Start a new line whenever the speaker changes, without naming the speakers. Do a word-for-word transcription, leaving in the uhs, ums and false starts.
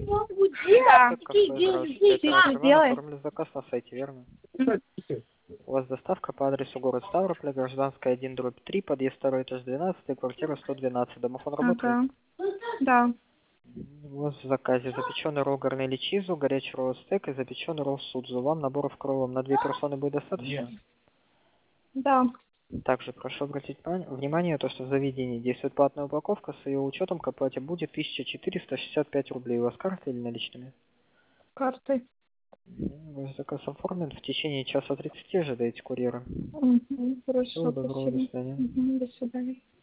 Да.
Так, кафе, здравствуйте. Это
Сейчас
Роман,
сделай.
оформили заказ на сайте, верно? У вас доставка по адресу город Ставрополь, Гражданская один, дробь три, подъезд второй, этаж двенадцать, квартира сто двенадцать. Домофон работает?
Ага. Да.
У вас в заказе запеченный ролл гарнели чизу, горячий ролл стейк и запеченный ролл судзу. Вам наборов кровом на две персоны будет достаточно?
Да.
Также прошу обратить внимание, внимание, то, что в заведении действует платная упаковка, с ее учетом к оплате будет тысяча четыреста шестьдесят пять рублей. У вас карта или наличными?
Картой.
Ваш заказ оформлен. В течение часа тридцати ожидаете курьера.
Угу.
Всего
Хорошо,
доброго, до
спасибо.
свидания.
Угу. До свидания.